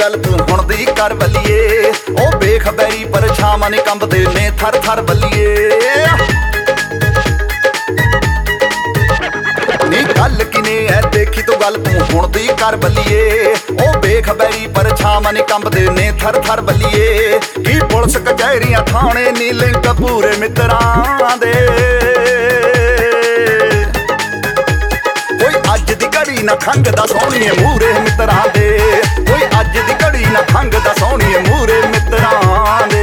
गल तू हुण दी कर बलिए। ओ वेख बैरी परछावां ने कंबदे ने थर थर बलिए। नी गल किने है देखी तू गल तू हुण दी कर बलिए। ओ वेख बैरी परछावां ने कंबदे ने थर थर बलिए। की पुलिस कचहरियां थाणे नी लिंक पूरे मित्रां दे। कोई अज दी घड़ी ना खंघदा सोहणीए मूरे मित्रां दे। कोई अज दी घड़ी ना खंघदा सोहणीए मूरे मित्रां दे।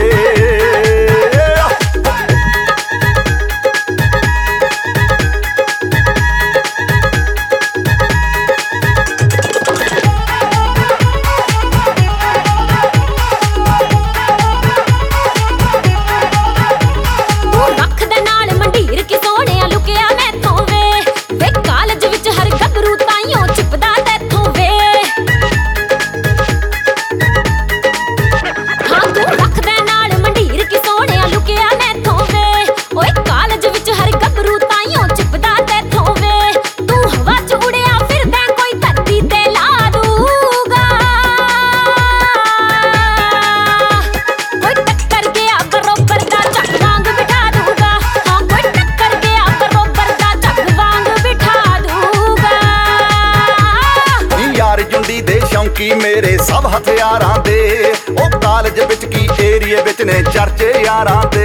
की मेरे सब हथियारां दे। ओ कालज विच की एरिए विच ने चर्चे यारां दे।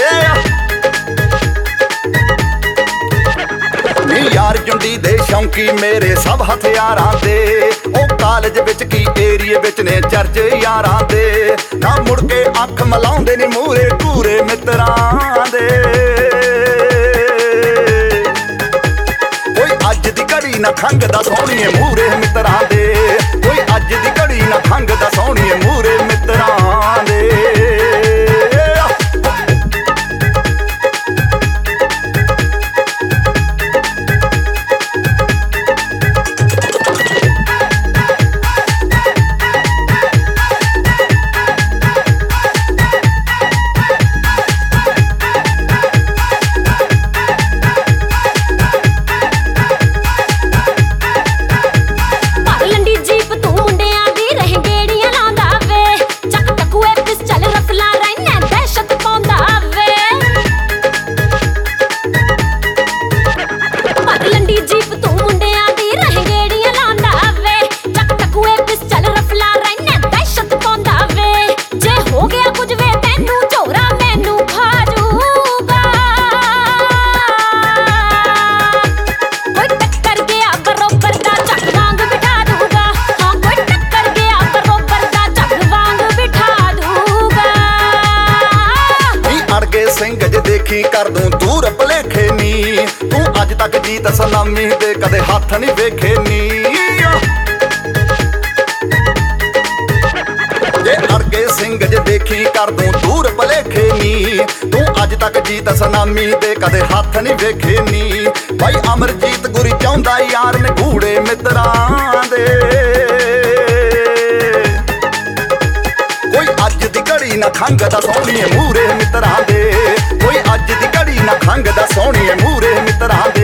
नी यार जुंडी दे शौंकी मेरे सब हथियारां दे। ओ कालज विच की एरिए विच ने चर्चे यारां दे। ना मुड़ के अख मलाउंदे नी मूरे पूरे मित्रां दे। कोई अज दी घड़ी ना खंघदा सोहणीए मूरे मित्रां दे। कोई अज दी घड़ी ना खंघदा सोहणीए मूरे मित्रां दे। देखी कर दूं दूर भलेखे नी। तू अज तक जीत सलामी दे कदे हाथ नहीं वेखे नी। जे अड़के सिंह जे देखी कर दूं दूर भलेखे नी। तू अज तक जीत सलामी दे कदे हाथ नहीं वेखे नी। भाई अमरजीत गुरी चाहुंदा यार ने गूड़े मित्रां दे। कोई अज दी घड़ी ना खंघदा सोहणीए मूरे मित्रां दे। कोई अज दी घड़ी ना खंघदा सोहणीए मूरे मित्रां दे।